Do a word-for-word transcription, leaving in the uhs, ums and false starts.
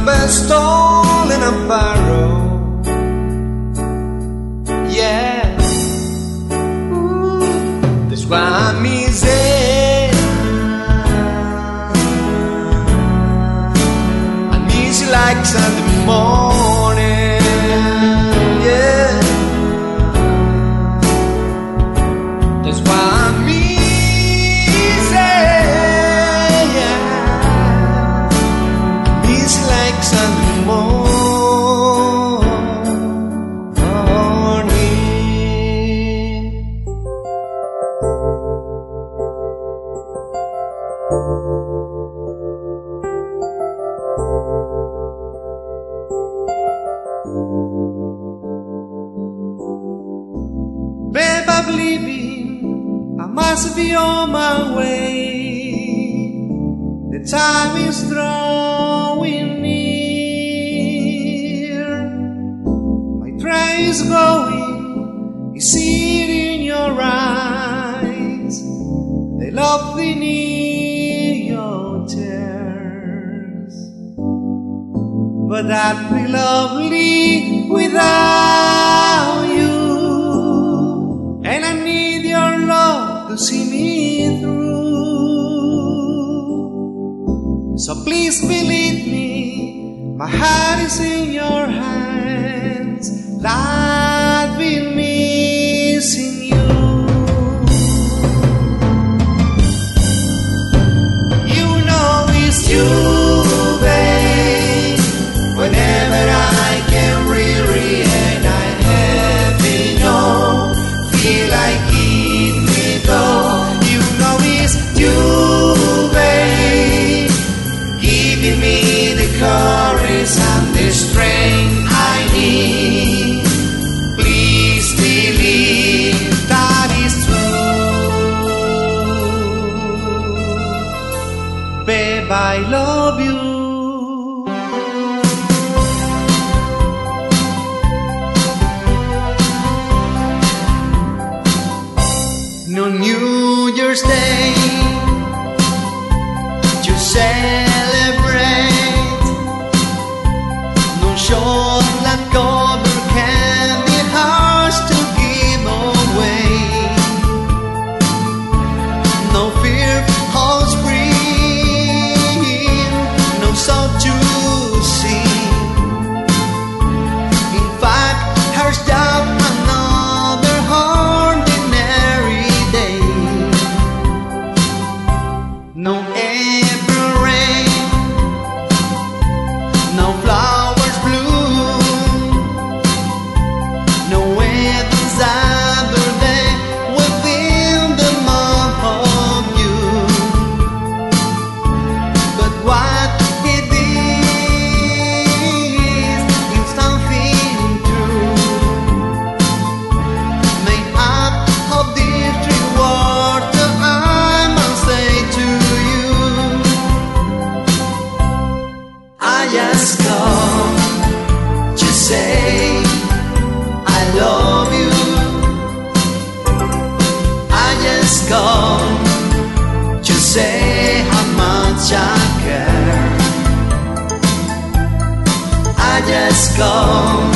best all in a barrel. Yeah, ooh, that's why I'm easy. I'm easy like Sunday morning. Yeah, that's why I'm easy. Yeah, I'm easy like Sunday morning. Babe, I'm leaving, I must be on my way. The time is drawing near. My train is going, you see it in your eyes. They lovely near your tears. But I'd be lovely without you. And I need your love to see me through. So please believe me, my heart is in your hands. I've been missing you. You know it's you, babe. Whenever I can really and I have been on. Feel like it me go. You know it's you, babe, giving me the courage and the strength I need. Please believe that is true. Babe, I love you. No New Year's Day to celebrate. No chocolate covered candy hearts to give away. No fear of spring, no song to sing. In fact, here's just another ordinary. No April rain, no flowers bloom, no wedding's other day within the month of June. But what it is, is something true, made up of these three words that I must say to you. I just come to say I love you. I just come to say how much I care. I just come